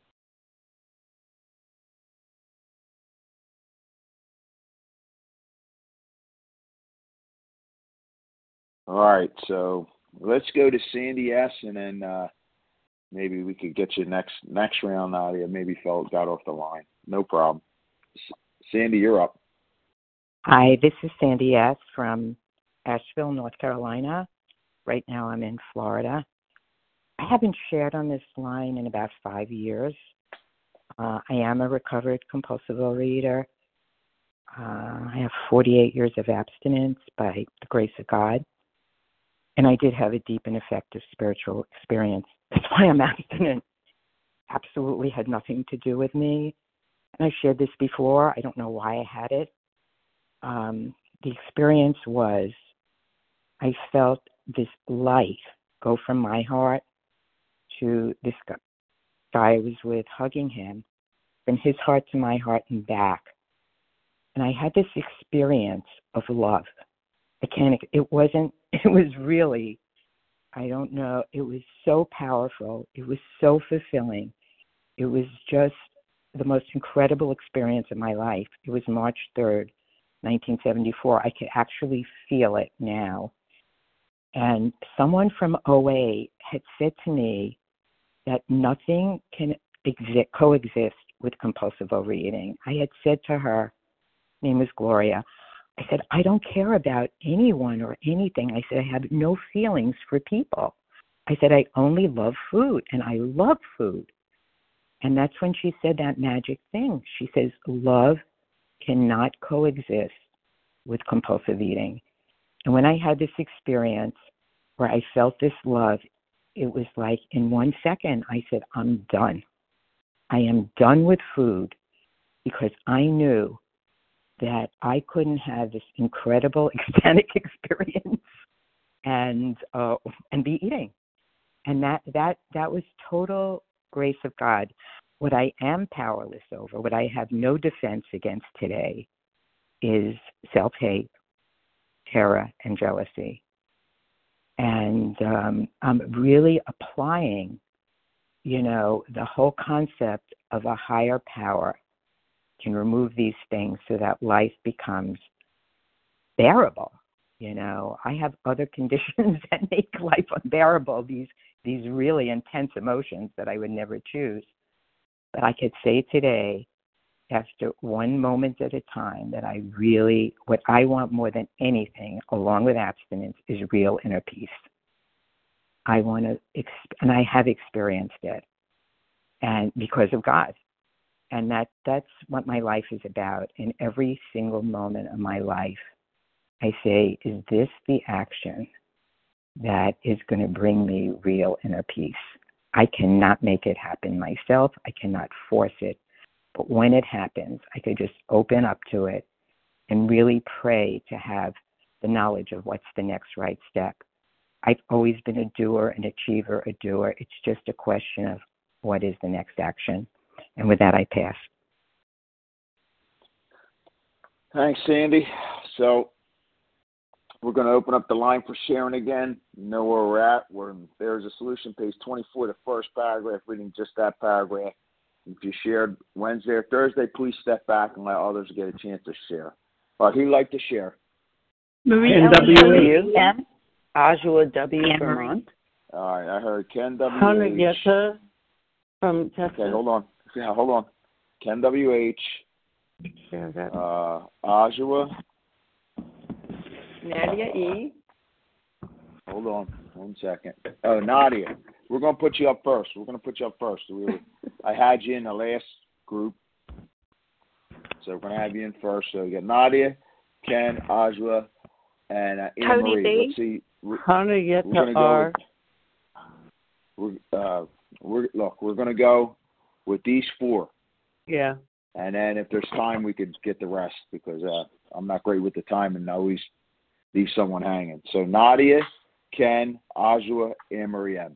S1: All right, so let's go to Sandy S, and then uh, maybe we could get you next next round, Nadia. Maybe felt got off the line. No problem. S- Sandy, you're up.
S13: Hi, this is Sandy S. from Asheville, North Carolina. Right now I'm in Florida. I haven't shared on this line in about five years. Uh, I am a recovered compulsive overeater. Uh, I have forty-eight years of abstinence by the grace of God. And I did have a deep and effective spiritual experience. That's why I'm abstinent. Absolutely had nothing to do with me. And I shared this before. I don't know why I had it. Um, the experience was I felt this light go from my heart to this guy I was with, hugging him, from his heart to my heart and back. And I had this experience of love. I can't, it wasn't, it was really, I don't know, it was so powerful. It was so fulfilling. It was just the most incredible experience of my life. It was March third, nineteen seventy-four. I could actually feel it now. And someone from O A had said to me that nothing can exist, coexist with compulsive overeating. I had said to her, her name was Gloria, I said, I don't care about anyone or anything. I said, I have no feelings for people. I said, I only love food, and I love food. And that's when she said that magic thing. She says, love cannot coexist with compulsive eating. And when I had this experience where I felt this love, it was like in one second, I said, I'm done. I am done with food, because I knew that I couldn't have this incredible ecstatic experience and uh, and be eating. And that, that that was total grace of God. What I am powerless over, what I have no defense against today, is self-hate, terror, and jealousy. And um, I'm really applying, you know, the whole concept of a higher power can remove these things so that life becomes bearable. You know, I have other conditions that make life unbearable, these these really intense emotions that I would never choose. But I could say today, after one moment at a time, that I really, what I want more than anything, along with abstinence, is real inner peace. I want to, and I have experienced it, and because of God. And that, that's what my life is about. In every single moment of my life, I say, is this the action that is going to bring me real inner peace? I cannot make it happen myself. I cannot force it. But when it happens, I could just open up to it and really pray to have the knowledge of what's the next right step. I've always been a doer, an achiever, a doer. It's just a question of what is the next action. And with that, I pass.
S1: Thanks, Sandy. So we're going to open up the line for sharing again. You know where we're at. We're in There's a Solution, page twenty-four, the first paragraph, reading just that paragraph. If you shared Wednesday or Thursday, please step back and let others get a chance to share. All right, who'd like to share?
S14: Marie Ken W. M. Ajua W. Vermont.
S1: All right, I heard Ken W.
S14: Hannah Geta from Texas.
S1: Okay, hold on. Yeah, hold on. Ken W. H. Uh, Ajua.
S7: Nadia E.
S1: Hold on one second. Oh, Nadia. We're going to put you up first. We're going to put you up first. We were, I had you in the last group. So we're going to have you in first. So we got Nadia, Ken, Ajua, and uh, Anna
S6: Tony
S1: Marie.
S6: B.
S1: Let's see. We're,
S14: Hannah Geta
S1: we're going to go. We're, uh, we're, look, we're going to go with these four.
S14: Yeah.
S1: And then if there's time, we could get the rest because uh, I'm not great with the time and always leave someone hanging. So Nadia, Ken, Ajua, and Marianne.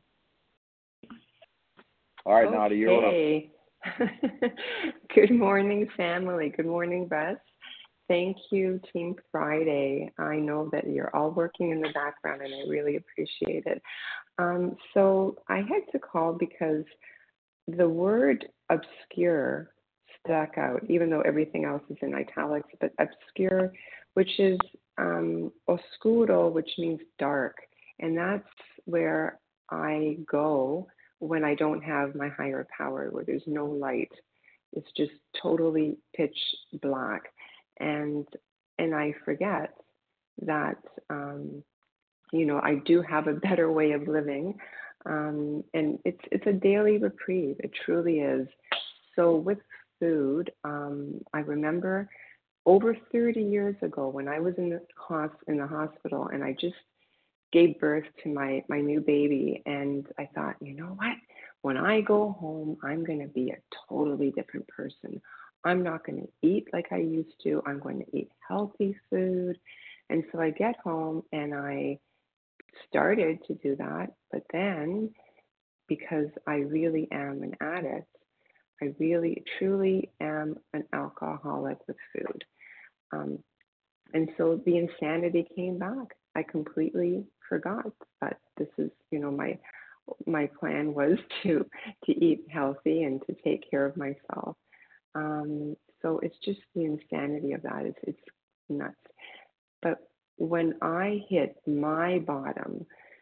S1: All right,
S15: okay.
S1: Nadia, you're up.
S15: Good morning, family. Good morning, Russ. Thank you, Team Friday. I know that you're all working in the background, and I really appreciate it. Um, so I had to call because the word obscure stuck out, even though everything else is in italics, but obscure, which is um, oscuro, which means dark. And that's where I go when I don't have my higher power, where there's no light. It's just totally pitch black. And and I forget that, um, you know, I do have a better way of living. Um, and it's it's a daily reprieve. It truly is. So with food, um, I remember over thirty years ago when I was in the, hos- in the hospital and I just gave birth to my, my new baby. And I thought, you know what? When I go home, I'm going to be a totally different person. I'm not going to eat like I used to. I'm going to eat healthy food. And so I get home and I started to do that. But then, because I really am an addict, I really, truly am an alcoholic with food. Um, and so the insanity came back. I completely forgot that this is, you know, my my plan was to to eat healthy and to take care of myself. Um, so it's just the insanity of that. It's it's nuts. But when I hit my bottom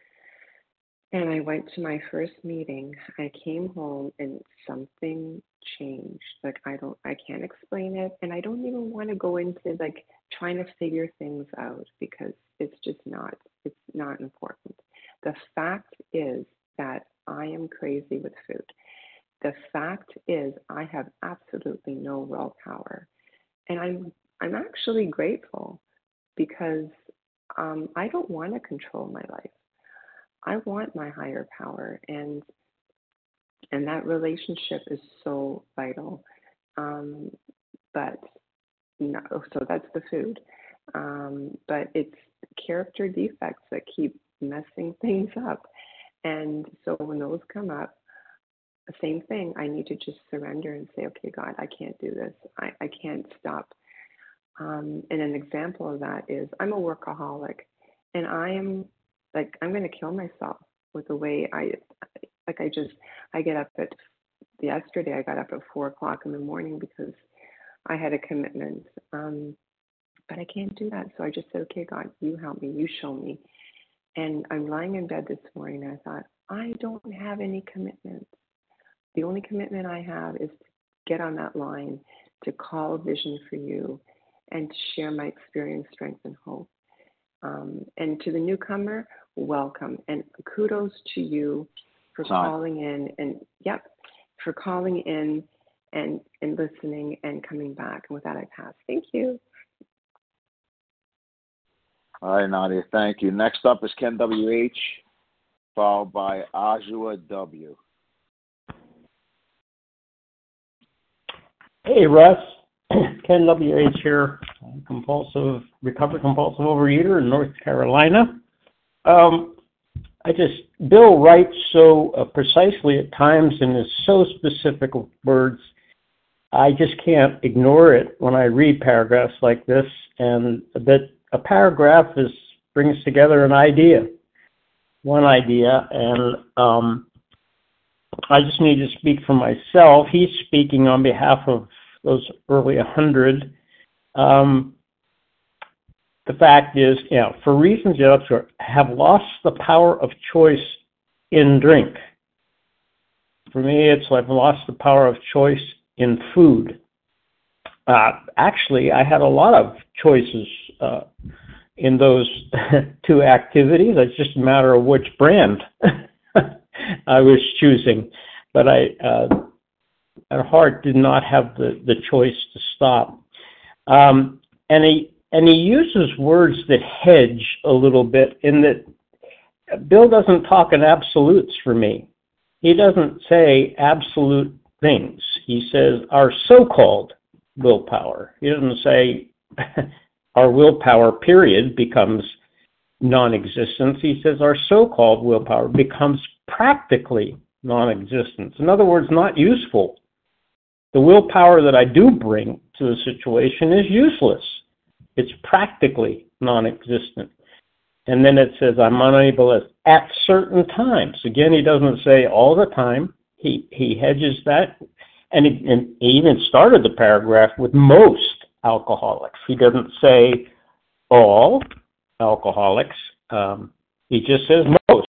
S15: and I went to my first meeting, I came home and something changed. Like I don't, I can't explain it, and I don't even want to go into like trying to figure things out because it's just not, it's not important. The fact is that I am crazy with food. The fact is I have absolutely no willpower, and I'm I'm actually grateful because um, I don't want to control my life. I want my higher power, and and that relationship is so vital. Um, but no, so that's the food. Um, but it's character defects that keep messing things up. And so when those come up, the same thing, I need to just surrender and say, okay, God, I can't do this. I, I can't stop. Um, and an example of that is I'm a workaholic, and I am like, I'm going to kill myself with the way I, like I just, I get up at, yesterday I got up at four o'clock in the morning because I had a commitment. Um, but I can't do that. So I just said, okay, God, you help me, you show me. And I'm lying in bed this morning and I thought, I don't have any commitments. The only commitment I have is to get on that line, to call Vision for You, and to share my experience, strength, and hope. Um, and to the newcomer, welcome. And kudos to you for
S1: Time.
S15: calling in and, yep, for calling in and, and listening and coming back. And with that, I pass. Thank you.
S1: All right, Nadia, thank you. Next up is Ken W H, followed by Ajua W.
S16: Hey, Russ. Ken W H here, compulsive, recovered compulsive overeater in North Carolina. Um, I just, Bill writes so uh, precisely at times and is so specific with words. I just can't ignore it when I read paragraphs like this, and that a paragraph is brings together an idea, one idea, and um, I just need to speak for myself. He's speaking on behalf of those early one hundred. Um, the fact is, you know, for reasons that have lost the power of choice in drink. For me, it's I've lost the power of choice in food. Uh, actually, I had a lot of choices uh, in those two activities. It's just a matter of which brand I was choosing. But I, uh, at heart, did not have the, the choice to stop. Um, and he and he uses words that hedge a little bit in that Bill doesn't talk in absolutes for me. He doesn't say absolute things. He says our so-called willpower. He doesn't say our willpower, period, becomes non-existence. He says our so-called willpower becomes practically non-existence. In other words, not useful. The willpower that I do bring to the situation is useless. It's practically non-existent. And then it says I'm unable to, at certain times. Again, he doesn't say all the time. He he hedges that. And, it, and he even started the paragraph with most alcoholics. He doesn't say all alcoholics. Um, he just says most.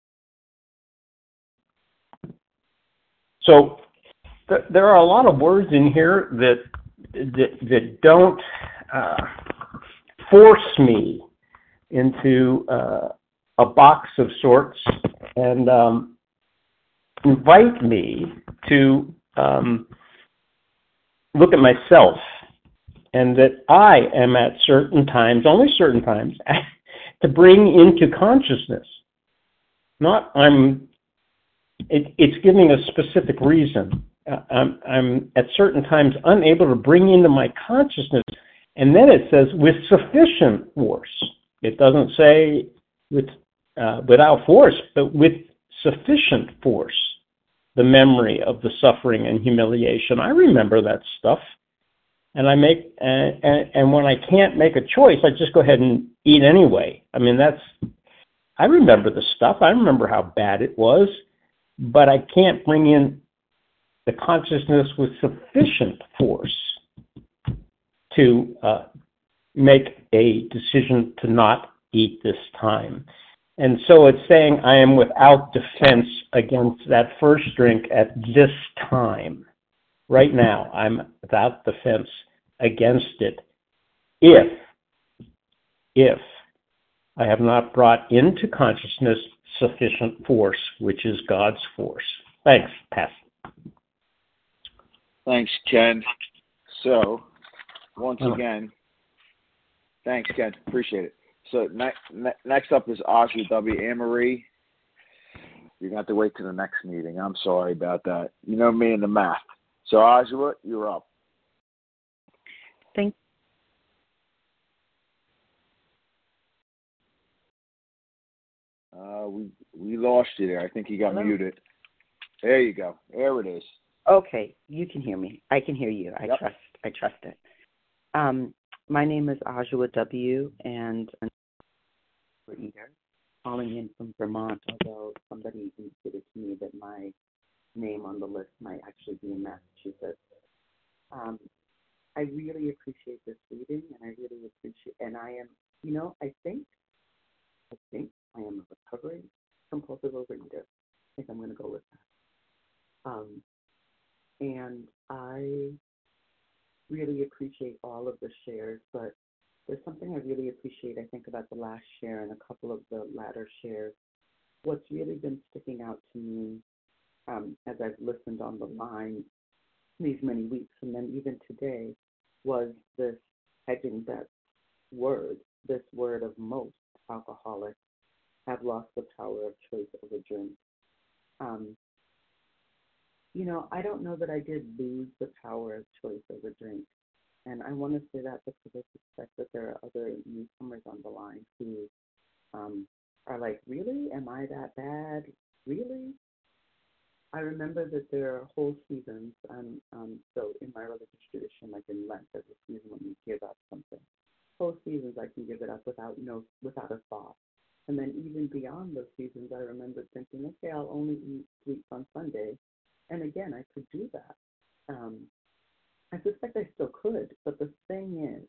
S16: So th- there are a lot of words in here that that, that don't uh, force me into uh, a box of sorts and um, invite me to um, look at myself, and that I am at certain times, only certain times, to bring into consciousness. Not I'm, it, it's giving a specific reason. Uh, I'm, I'm at certain times unable to bring into my consciousness, and then it says with sufficient force. It doesn't say with uh, without force, but with sufficient force, the memory of the suffering and humiliation. I remember that stuff. And I make, and, and, and when I can't make a choice, I just go ahead and eat anyway. I mean, that's, I remember the stuff. I remember how bad it was, but I can't bring in the consciousness with sufficient force to uh, make a decision to not eat this time. And so it's saying I am without defense against that first drink at this time. Right now, I'm without defense against it if, if I have not brought into consciousness sufficient force, which is God's force. Thanks, Pat.
S1: Thanks, Ken. So, once again, thanks, Ken. Appreciate it. So, ne- ne- next up is Aja W. Anne-Marie. You're going to have to wait till the next meeting. I'm sorry about that. You know me and the math. So, Aja, you're up.
S17: Thank
S1: Uh, we we lost you there. I think you got
S17: Hello?
S1: muted. There you go. There it is.
S17: Okay, you can hear me. I can hear you. I
S1: Yep.
S17: trust. I trust it. Um, my name is Ajua W. and I'm a eater, calling in from Vermont. Although somebody indicated to me that my name on the list might actually be in Massachusetts. Um, I really appreciate this reading, and I really appreciate. And I am, you know, I think, I think I am a recovering compulsive overeater. I think I'm going to go with that. Um, and I really appreciate all of the shares, but there's something I really appreciate, I think, about the last share and a couple of the latter shares. What's really been sticking out to me um, as I've listened on the line these many weeks, and then even today, was this hedging that word, this word of most alcoholics have lost the power of choice over drink. Um, you know, I don't know that I did lose the power of choice over drink. And I want to say that because I suspect that there are other newcomers on the line who um, are like, really? Am I that bad? Really? I remember that there are whole seasons, and um, so in my religious tradition, like in Lent, there's a season when you give up something. Whole seasons I can give it up without no, without a thought. And then even beyond those seasons, I remember thinking, okay, I'll only eat sweets on Sunday. And again, I could do that. Um, I suspect I still could, but the thing is,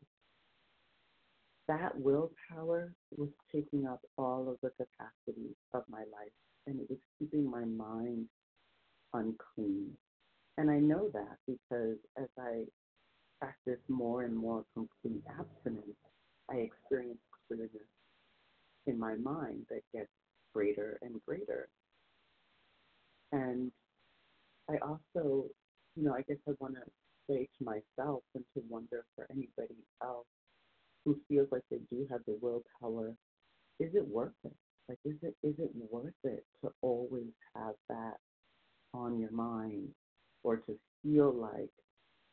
S17: that willpower was taking up all of the capacity of my life, and it was keeping my mind unclean. And I know that because as I practice more and more complete abstinence, I experience clearness in my mind that gets greater and greater. And I also, you know, I guess I want to say to myself and to wonder for anybody else who feels like they do have the willpower, is it worth it? Like, is it is it worth it to always have that on your mind, or to feel like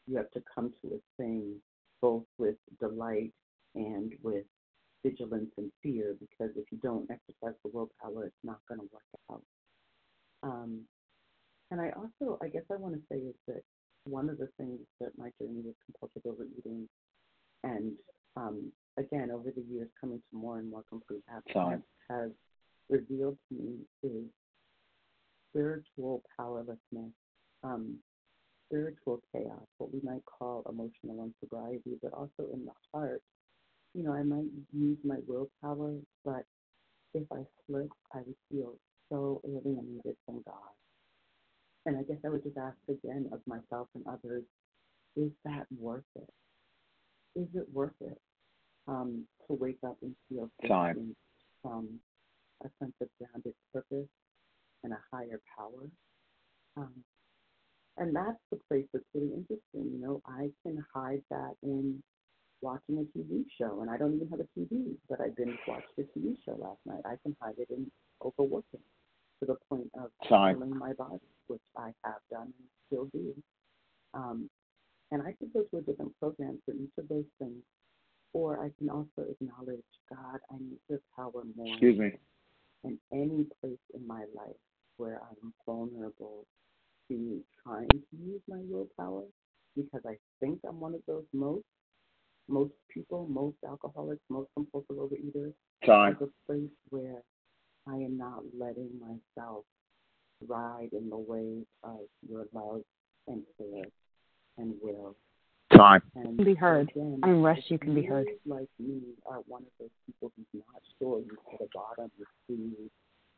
S17: you have to come to a thing both with delight and with vigilance and fear, because if you don't exercise the willpower, it's not going to work out. Um, and I also, I guess I want to say is that one of the things that my journey with compulsive overeating and, um, again, over the years coming to more and more complete abstinence has revealed to me is spiritual powerlessness, um, spiritual chaos, what we might call emotional insobriety, but also in the heart. You know, I might use my willpower, but if I slip, I would feel so alienated from God. And I guess I would just ask again of myself and others, is that worth it? Is it worth it um, to wake up and feel distant from a sense of grounded purpose and a higher power? Um, and that's the place that's really interesting. You know, I can hide that in watching a T V show, and I don't even have a T V, but I binge watched a T V show last night. I can hide it in overworking to the point of killing my body, which I have done and still do. Um, and I could go to a different program for each of those things, or I can also acknowledge, God, I need your power more.
S1: Excuse me.
S17: In any place in my life where I'm vulnerable to trying to use my willpower, because I think I'm one of those most Most people, most alcoholics, most compulsive overeaters,
S1: Time.
S17: is a place where I am not letting myself ride in the wave of your love and care and will.
S1: Time.
S17: And
S8: Be heard.
S17: again,
S8: I mean, Russ,
S17: if
S8: you can be heard.
S17: you, like me, are one of those people who's not sure you hit the bottom of food.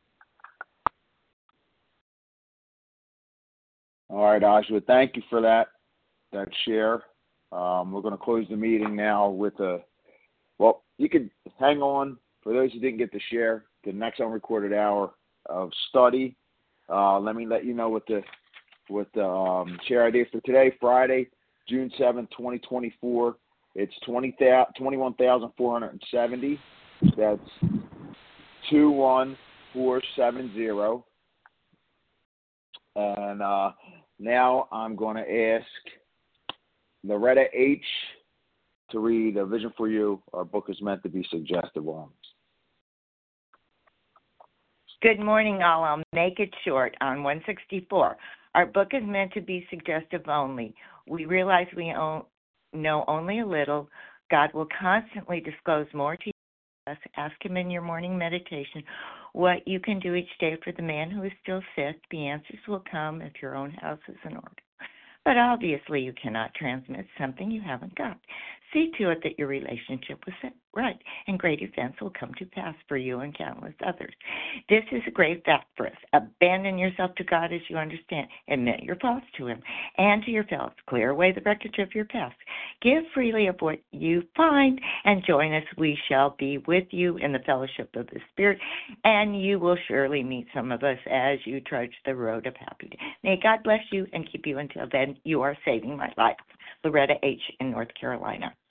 S1: All right, Ajwa, thank you for that, that share. Um, we're going to close the meeting now with a, well, you can hang on for those who didn't get to share the next unrecorded hour of study. Uh, let me let you know what the what the um, share idea for today, Friday, June seventh, twenty twenty-four. It's twenty-one thousand four hundred seventy. That's two one four seven zero. And uh, now I'm going to ask Loretta H. to read A Vision for You. Our book is meant to be suggestive on.
S18: Good morning, all. I'll make it short on one sixty-four. Our book is meant to be suggestive only. We realize we own, know only a little. God will constantly disclose more to us. Ask Him in your morning meditation what you can do each day for the man who is still sick. The answers will come if your own house is in order. But obviously you cannot transmit something you haven't got. See to it that your relationship was set right, and great events will come to pass for you and countless others. This is a great fact for us. Abandon yourself to God as you understand. Admit your faults to Him and to your fellows. Clear away the wreckage of your past. Give freely of what you find, and join us. We shall be with you in the fellowship of the Spirit, and you will surely meet some of us as you trudge the road of happiness. May God bless you and keep you until then. You are saving my life. Loretta H. in North Carolina.